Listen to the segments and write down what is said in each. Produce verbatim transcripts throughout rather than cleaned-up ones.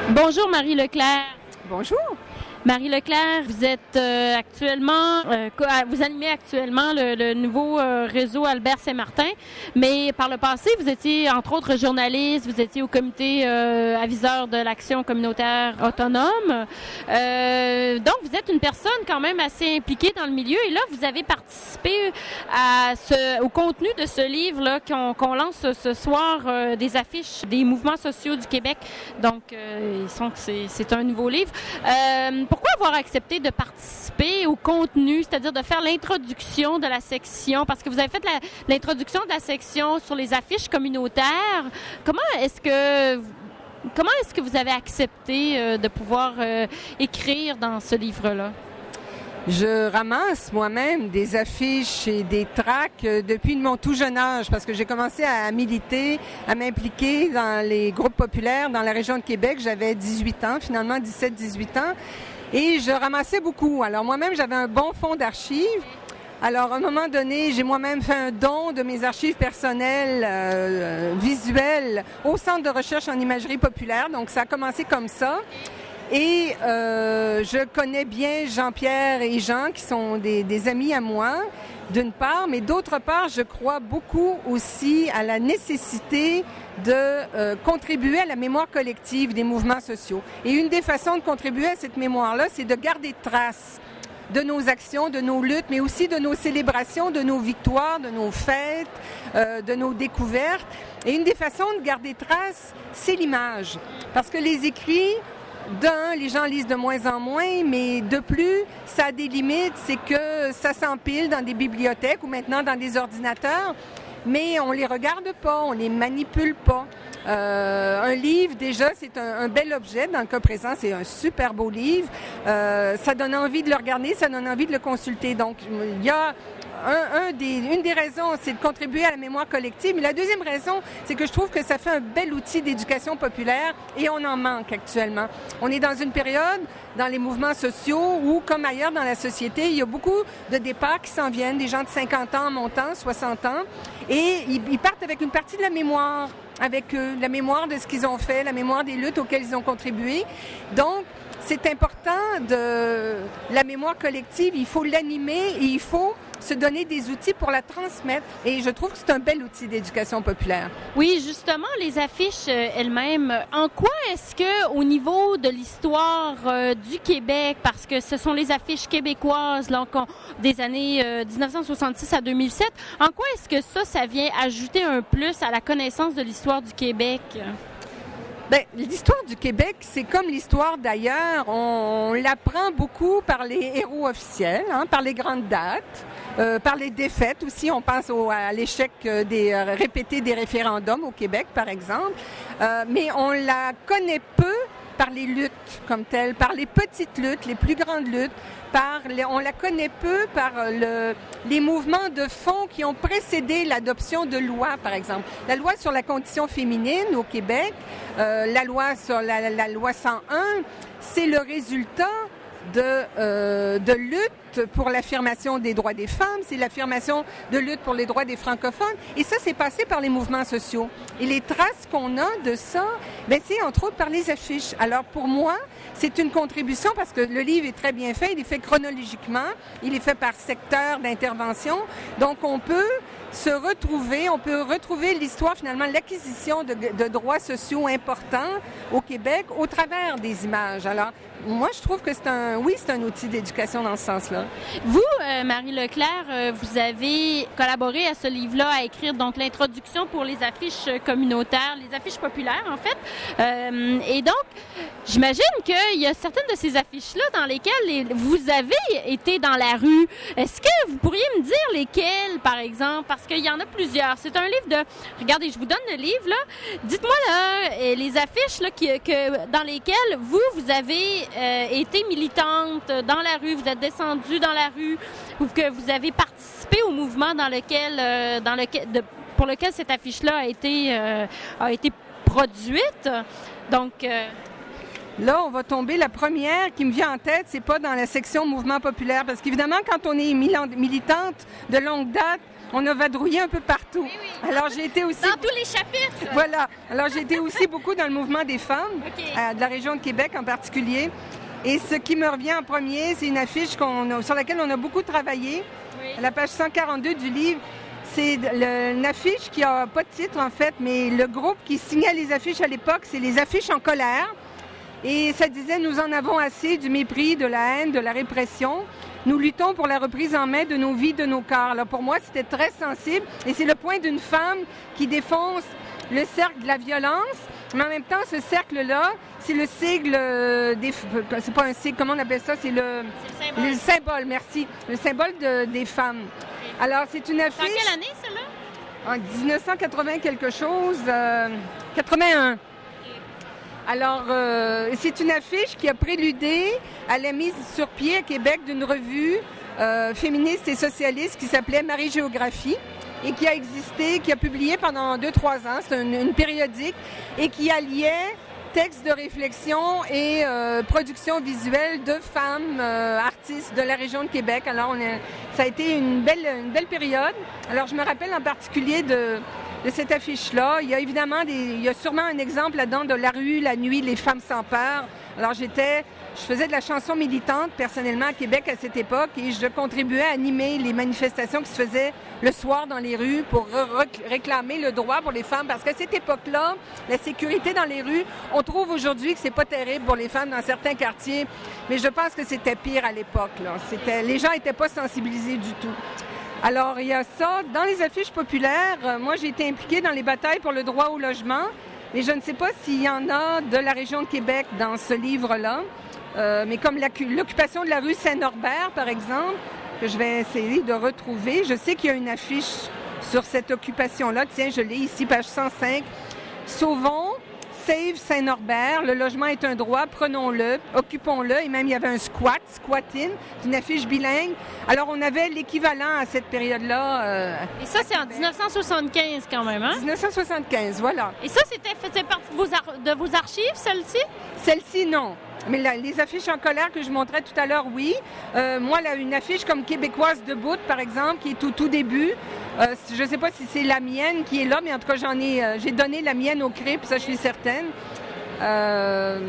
Bonjour Marie Leclerc. Bonjour. Marie Leclerc, vous êtes euh, actuellement, euh, vous animez actuellement le, le nouveau euh, réseau Albert Saint-Martin, mais par le passé, vous étiez entre autres journaliste, vous étiez au comité euh, aviseur de l'action communautaire autonome. Euh, donc, vous êtes une personne quand même assez impliquée dans le milieu et là, vous avez participé à ce, au contenu de ce livre-là qu'on, qu'on lance ce soir, euh, des affiches des mouvements sociaux du Québec. Donc, euh, ils sont, c'est, c'est un nouveau livre. Euh, Pourquoi avoir accepté de participer au contenu, c'est-à-dire de faire l'introduction de la section? Parce que vous avez fait la, l'introduction de la section sur les affiches communautaires. Comment est-ce que comment est-ce que vous avez accepté euh, de pouvoir euh, écrire dans ce livre-là? Je ramasse moi-même des affiches et des tracts depuis mon tout jeune âge parce que j'ai commencé à militer, à m'impliquer dans les groupes populaires dans la région de Québec. J'avais dix-huit ans, finalement dix-sept dix-huit ans, et je ramassais beaucoup. Alors moi-même, j'avais un bon fonds d'archives. Alors, à un moment donné, j'ai moi-même fait un don de mes archives personnelles euh, visuelles au Centre de recherche en imagerie populaire. Donc, ça a commencé comme ça. Et euh, je connais bien Jean-Pierre et Jean, qui sont des, des amis à moi, d'une part, mais d'autre part, je crois beaucoup aussi à la nécessité de euh, contribuer à la mémoire collective des mouvements sociaux. Et une des façons de contribuer à cette mémoire-là, c'est de garder trace de nos actions, de nos luttes, mais aussi de nos célébrations, de nos victoires, de nos fêtes, euh, de nos découvertes. Et une des façons de garder trace, c'est l'image. Parce que les écrits, d'un, les gens lisent de moins en moins, mais de plus, ça a des limites, c'est que ça s'empile dans des bibliothèques ou maintenant dans des ordinateurs, mais on les regarde pas, on les manipule pas. Euh, un livre, déjà, c'est un, un bel objet. Dans le cas présent, c'est un super beau livre. Euh, ça donne envie de le regarder, ça donne envie de le consulter. Donc, il y a un, un des, une des raisons, c'est de contribuer à la mémoire collective. Mais la deuxième raison, c'est que je trouve que ça fait un bel outil d'éducation populaire et on en manque actuellement. On est dans une période, dans les mouvements sociaux, où, comme ailleurs dans la société, il y a beaucoup de départs qui s'en viennent, des gens de cinquante ans en montant, soixante ans, et ils, ils partent avec une partie de la mémoire avec eux, la mémoire de ce qu'ils ont fait, la mémoire des luttes auxquelles ils ont contribué. Donc, c'est important de la mémoire collective, il faut l'animer et il faut se donner des outils pour la transmettre. Et je trouve que c'est un bel outil d'éducation populaire. Oui, justement, les affiches euh, elles-mêmes, en quoi est-ce que, au niveau de l'histoire euh, du Québec, parce que ce sont les affiches québécoises là, des années euh, dix-neuf cent soixante-six à deux mille sept, en quoi est-ce que ça, ça vient ajouter un plus à la connaissance de l'histoire du Québec? Bien, l'histoire du Québec, c'est comme l'histoire d'ailleurs. On, on l'apprend beaucoup par les héros officiels, hein, par les grandes dates, euh, par les défaites aussi. On pense au, à l'échec des euh, répété des référendums au Québec, par exemple. Euh, mais on la connaît peu par les luttes comme telles, par les petites luttes, les plus grandes luttes. Par les, on la connaît peu par le, les mouvements de fond qui ont précédé l'adoption de lois, par exemple. La loi sur la condition féminine au Québec, euh, la loi sur la, la, la loi cent un, c'est le résultat de, euh, de lutte pour l'affirmation des droits des femmes, c'est l'affirmation de lutte pour les droits des francophones. Et ça, c'est passé par les mouvements sociaux. Et les traces qu'on a de ça, ben, c'est entre autres par les affiches. Alors pour moi, c'est une contribution parce que le livre est très bien fait, il est fait chronologiquement, il est fait par secteur d'intervention. Donc on peut se retrouver, on peut retrouver l'histoire finalement, l'acquisition de, de droits sociaux importants au Québec au travers des images. Alors moi, je trouve que c'est un, oui, c'est un outil d'éducation dans ce sens-là. Vous, euh, Marie Leclerc, euh, vous avez collaboré à ce livre-là, à écrire donc l'introduction pour les affiches communautaires, les affiches populaires en fait. Euh, et donc, j'imagine qu'il y a certaines de ces affiches-là dans lesquelles les, vous avez été dans la rue. Est-ce que vous pourriez me dire lesquelles, par exemple? Parce qu'il y en a plusieurs. C'est un livre de... Regardez, je vous donne le livre, là. Dites-moi, là, les affiches là, qui, que, dans lesquelles vous, vous avez euh, été militante dans la rue, vous êtes descendue dans la rue, ou que vous avez participé au mouvement dans lequel, euh, dans lequel, de, pour lequel cette affiche-là a été, euh, a été produite. Donc... Euh, Là, on va tomber. La première qui me vient en tête, c'est pas dans la section mouvement populaire, parce qu'évidemment, quand on est militante de longue date, on a vadrouillé un peu partout. Oui, oui. Alors j'ai été aussi... Dans tous les chapitres! Voilà. Alors j'ai été aussi beaucoup dans le mouvement des femmes, Okay. euh, de la région de Québec en particulier. Et ce qui me revient en premier, c'est une affiche qu'on a- sur laquelle on a beaucoup travaillé, Oui. à la page cent quarante-deux du livre. C'est le- une affiche qui n'a pas de titre en fait, mais le groupe qui signait les affiches à l'époque, c'est les affiches en colère. Et ça disait « Nous en avons assez du mépris, de la haine, de la répression. Nous luttons pour la reprise en main de nos vies, de nos corps. » Alors pour moi, c'était très sensible. Et c'est le point d'une femme qui défonce le cercle de la violence. Mais en même temps, ce cercle-là, c'est le sigle euh, des... C'est pas un sigle, comment on appelle ça? C'est le... C'est le symbole. Le symbole, merci. Le symbole de- des femmes. Alors, c'est une C'est en affiche... quelle année, celle-là? En dix-neuf cent quatre-vingts quelque chose, euh, quatre-vingt-un. Alors, euh, c'est une affiche qui a préludé à la mise sur pied à Québec d'une revue euh, féministe et socialiste qui s'appelait Marie-Géographie et qui a existé, qui a publié pendant deux, trois ans, c'est une, une périodique, et qui alliait textes de réflexion et euh, production visuelle de femmes euh, artistes de la région de Québec. Alors, on est, ça a été une belle, une belle période. Alors, je me rappelle en particulier de, de cette affiche-là. Il y a évidemment des, il y a sûrement un exemple là-dedans de La rue, la nuit, les femmes sans peur. Alors, j'étais, je faisais de la chanson militante personnellement à Québec à cette époque et je contribuais à animer les manifestations qui se faisaient le soir dans les rues pour re- réclamer le droit pour les femmes. Parce qu'à cette époque-là, la sécurité dans les rues, on trouve aujourd'hui que c'est pas terrible pour les femmes dans certains quartiers, mais je pense que c'était pire à l'époque, là. C'était, les gens n'étaient pas sensibilisés du tout. Alors, il y a ça. Dans les affiches populaires, euh, moi, j'ai été impliquée dans les batailles pour le droit au logement, mais je ne sais pas s'il y en a de la région de Québec dans ce livre-là. Euh, mais comme l'occupation de la rue Saint-Norbert, par exemple, que je vais essayer de retrouver. Je sais qu'il y a une affiche sur cette occupation-là. Tiens, je l'ai ici, page cent cinq. Sauvons, Save Saint-Norbert, le logement est un droit, prenons-le, occupons-le. Et même, il y avait un squat, squat-in, une affiche bilingue. Alors, on avait l'équivalent à cette période-là. Euh, Et ça, c'est en dix-neuf cent soixante-quinze quand même, hein? dix-neuf cent soixante-quinze, voilà. Et ça, c'était faisait partie de vos, ar- de vos archives, celle-ci? Celle-ci, non. Mais la- les affiches en colère que je montrais tout à l'heure, oui. Euh, moi, là, une affiche comme Québécoise debout, par exemple, qui est au tout début. Euh, je ne sais pas si c'est la mienne qui est là, mais en tout cas, j'en ai, euh, j'ai donné la mienne au C R I P, ça, je suis certaine. Euh,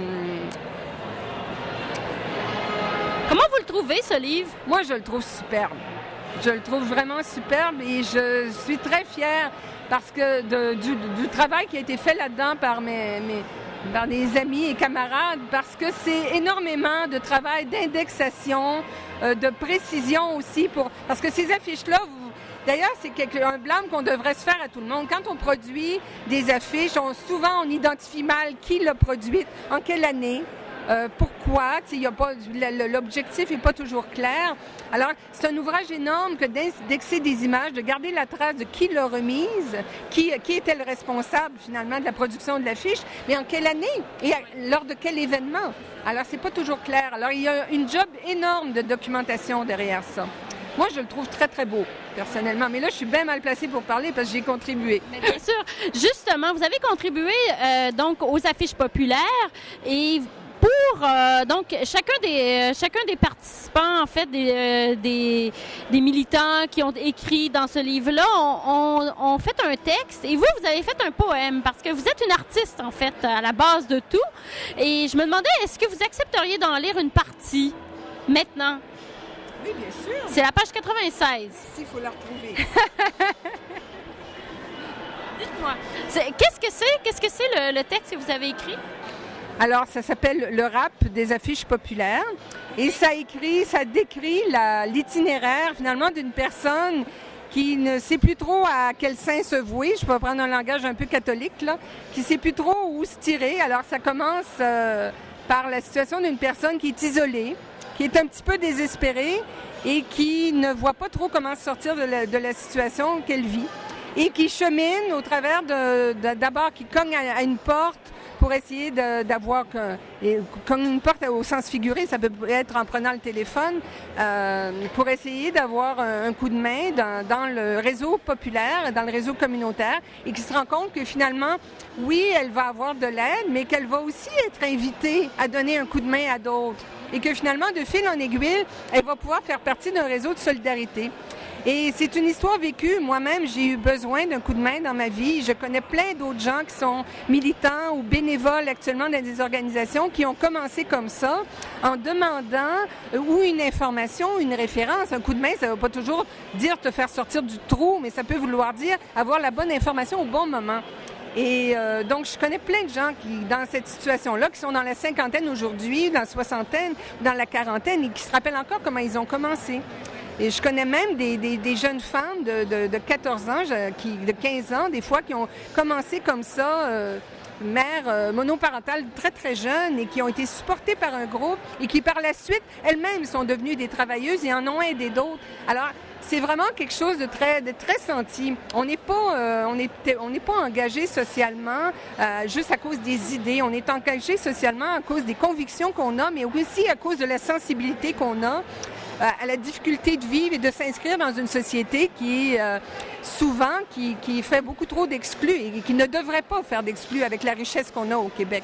Comment vous le trouvez, ce livre? Moi, je le trouve superbe. Je le trouve vraiment superbe et je suis très fière parce que de- du, du travail qui a été fait là-dedans par mes, mes- par des amis et camarades, parce que c'est énormément de travail d'indexation, euh, de précision aussi, pour parce que ces affiches-là, vous- d'ailleurs, c'est quelque- un blâme qu'on devrait se faire à tout le monde. Quand on produit des affiches, on, souvent on identifie mal qui l'a produite, en quelle année. Euh, pourquoi? Tu sais, il y a pas, le- le- l'objectif n'est pas toujours clair. Alors, c'est un ouvrage énorme que d'indexer des images, de garder la trace de qui l'a remise, qui, qui était le responsable finalement de la production de l'affiche, mais en quelle année et à- lors de quel événement. Alors, c'est pas toujours clair. Alors, il y a une job énorme de documentation derrière ça. Moi, je le trouve très, très beau, personnellement. Mais là, je suis bien mal placée pour parler parce que j'ai contribué. Mais bien sûr. Justement, vous avez contribué euh, donc aux affiches populaires et pour euh, donc chacun des euh, chacun des participants en fait des, euh, des des militants qui ont écrit dans ce livre-là ont, ont, ont fait un texte et vous vous avez fait un poème parce que vous êtes une artiste en fait à la base de tout et je me demandais est-ce que vous accepteriez d'en lire une partie maintenant? Oui, bien sûr. C'est la page quatre-vingt-seize. Il faut la retrouver. Dites-moi, c'est- qu'est-ce que c'est qu'est-ce que c'est le, le texte que vous avez écrit? Alors, ça s'appelle le rap des affiches populaires et ça écrit, ça décrit la- l'itinéraire finalement d'une personne qui ne sait plus trop à quel saint se vouer, je peux prendre un langage un peu catholique, là, qui ne sait plus trop où se tirer. Alors, ça commence euh, par la situation d'une personne qui est isolée, qui est un petit peu désespérée et qui ne voit pas trop comment sortir de la, de la situation qu'elle vit et qui chemine au travers de, de- d'abord qui cogne à, à une porte pour essayer de- d'avoir que- et comme une porte au sens figuré, ça peut être en prenant le téléphone, euh, pour essayer d'avoir un, un coup de main dans, dans le réseau populaire, dans le réseau communautaire, et qui se rend compte que finalement, oui, elle va avoir de l'aide, mais qu'elle va aussi être invitée à donner un coup de main à d'autres. Et que finalement, de fil en aiguille, elle va pouvoir faire partie d'un réseau de solidarité. Et c'est une histoire vécue. Moi-même, j'ai eu besoin d'un coup de main dans ma vie. Je connais plein d'autres gens qui sont militants ou bénévoles actuellement dans des organisations qui ont commencé comme ça, en demandant ou une information, une référence. Un coup de main, ça ne veut pas toujours dire te faire sortir du trou, mais ça peut vouloir dire avoir la bonne information au bon moment. Et euh, donc, je connais plein de gens qui, dans cette situation-là, qui sont dans la cinquantaine aujourd'hui, dans la soixantaine, dans la quarantaine, et qui se rappellent encore comment ils ont commencé. Et je connais même des, des, des jeunes femmes de, de, de quatorze ans, qui, de quinze ans, des fois, qui ont commencé comme ça, euh, mères euh, monoparentales très, très jeunes et qui ont été supportées par un groupe et qui, par la suite, elles-mêmes sont devenues des travailleuses et en ont aidé d'autres. Alors, c'est vraiment quelque chose de très, de très senti. On n'est pas, euh, on est, on n'est pas engagé socialement euh, juste à cause des idées. On est engagé socialement à cause des convictions qu'on a, mais aussi à cause de la sensibilité qu'on a à la difficulté de vivre et de s'inscrire dans une société qui, euh, souvent, qui, qui fait beaucoup trop d'exclus et qui ne devrait pas faire d'exclus avec la richesse qu'on a au Québec.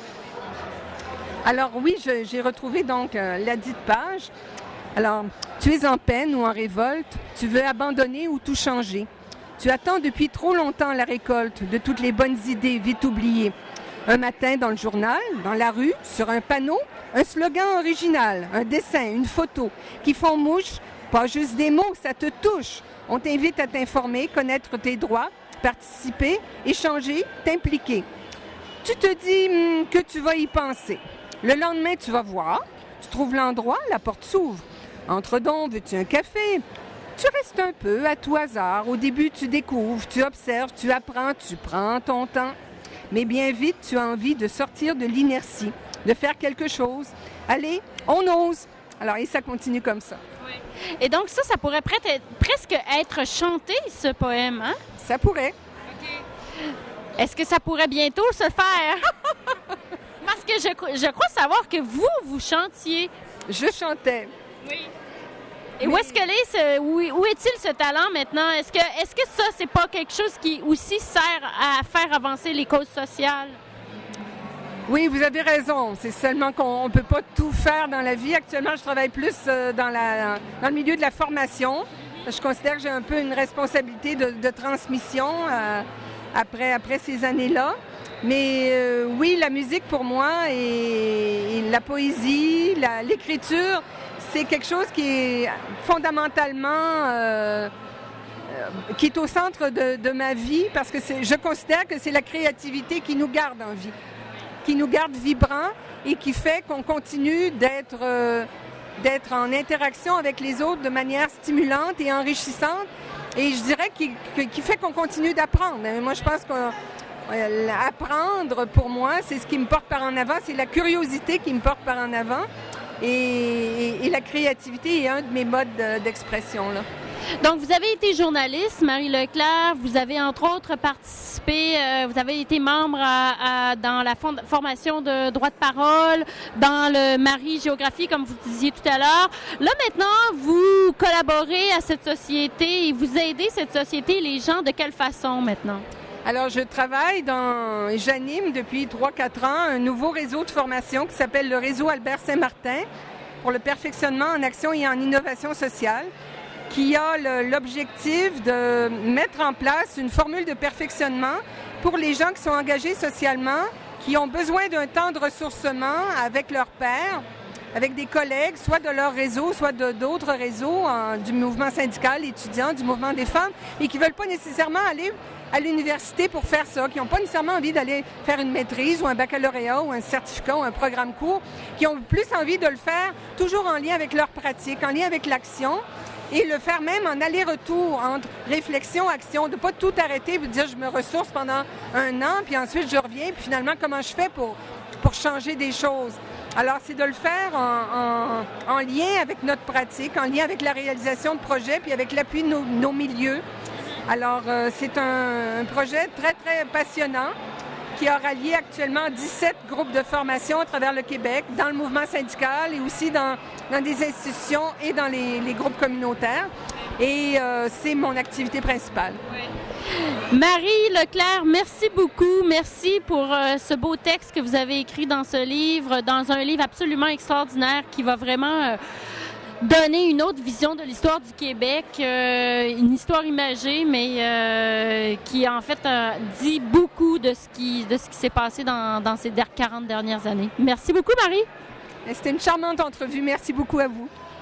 Alors oui, je, j'ai retrouvé donc euh, la dite page. Alors, tu es en peine ou en révolte, tu veux abandonner ou tout changer. Tu attends depuis trop longtemps la récolte de toutes les bonnes idées vite oubliées. Un matin dans le journal, dans la rue, sur un panneau, un slogan original, un dessin, une photo, qui font mouche, pas juste des mots, ça te touche. On t'invite à t'informer, connaître tes droits, participer, échanger, t'impliquer. Tu te dis hum, que tu vas y penser. Le lendemain, tu vas voir, tu trouves l'endroit, la porte s'ouvre. Entre donc, veux-tu un café? Tu restes un peu à tout hasard. Au début, tu découvres, tu observes, tu apprends, tu prends ton temps. Mais bien vite, tu as envie de sortir de l'inertie, de faire quelque chose. Allez, on ose. Alors, et ça continue comme ça. Oui. Et donc ça, ça pourrait être, presque être chanté, ce poème, hein? Ça pourrait. OK. Est-ce que ça pourrait bientôt se faire? Parce que je, je crois savoir que vous, vous chantiez. Je chantais. Oui. Et Mais... où est-ce que est, où, où est-il ce talent maintenant? Est-ce que, est-ce que ça, c'est pas quelque chose qui aussi sert à faire avancer les causes sociales? Oui, vous avez raison. C'est seulement qu'on ne peut pas tout faire dans la vie. Actuellement, je travaille plus dans, la, dans le milieu de la formation. Je considère que j'ai un peu une responsabilité de, de transmission euh, après, après ces années-là. Mais euh, oui, la musique pour moi et, et la poésie, la, l'écriture, c'est quelque chose qui est fondamentalement, euh, euh, qui est au centre de, de ma vie parce que c'est, je considère que c'est la créativité qui nous garde en vie, qui nous garde vibrants et qui fait qu'on continue d'être, euh, d'être en interaction avec les autres de manière stimulante et enrichissante. Et je dirais qui, qui fait qu'on continue d'apprendre. Moi, je pense qu'apprendre, pour moi, c'est ce qui me porte par en avant, c'est la curiosité qui me porte par en avant. Et, et, et la créativité est un de mes modes d'expression, là. Donc, vous avez été journaliste, Marie Leclerc. Vous avez, entre autres, participé, euh, vous avez été membre à, à, dans la fond- formation de droit de parole, dans le Marie Géographie, comme vous disiez tout à l'heure. Là, maintenant, vous collaborez à cette société et vous aidez cette société, les gens, de quelle façon, maintenant? Alors, je travaille dans, j'anime depuis trois quatre ans un nouveau réseau de formation qui s'appelle le réseau Albert Saint-Martin pour le perfectionnement en action et en innovation sociale, qui a le, l'objectif de mettre en place une formule de perfectionnement pour les gens qui sont engagés socialement, qui ont besoin d'un temps de ressourcement avec leurs pairs, avec des collègues, soit de leur réseau, soit de, d'autres réseaux, hein, du mouvement syndical, étudiant, du mouvement des femmes, et qui ne veulent pas nécessairement aller à l'université pour faire ça, qui n'ont pas nécessairement envie d'aller faire une maîtrise ou un baccalauréat ou un certificat ou un programme court, qui ont plus envie de le faire toujours en lien avec leur pratique, en lien avec l'action, et le faire même en aller-retour entre réflexion, action, de ne pas tout arrêter et dire je me ressource pendant un an, puis ensuite je reviens, puis finalement comment je fais pour, pour changer des choses. Alors, c'est de le faire en, en, en lien avec notre pratique, en lien avec la réalisation de projets, puis avec l'appui de nos, nos milieux. Alors, euh, c'est un, un projet très, très passionnant qui a rallié actuellement dix-sept groupes de formation à travers le Québec, dans le mouvement syndical et aussi dans, dans des institutions et dans les, les groupes communautaires. Et euh, c'est mon activité principale. Oui. Marie Leclerc, merci beaucoup. Merci pour euh, ce beau texte que vous avez écrit dans ce livre, dans un livre absolument extraordinaire qui va vraiment... Euh, donner une autre vision de l'histoire du Québec, euh, une histoire imagée, mais euh, qui en fait euh, dit beaucoup de ce qui, de ce qui s'est passé dans, dans ces quarante dernières années. Merci beaucoup, Marie. C'était une charmante entrevue. Merci beaucoup à vous.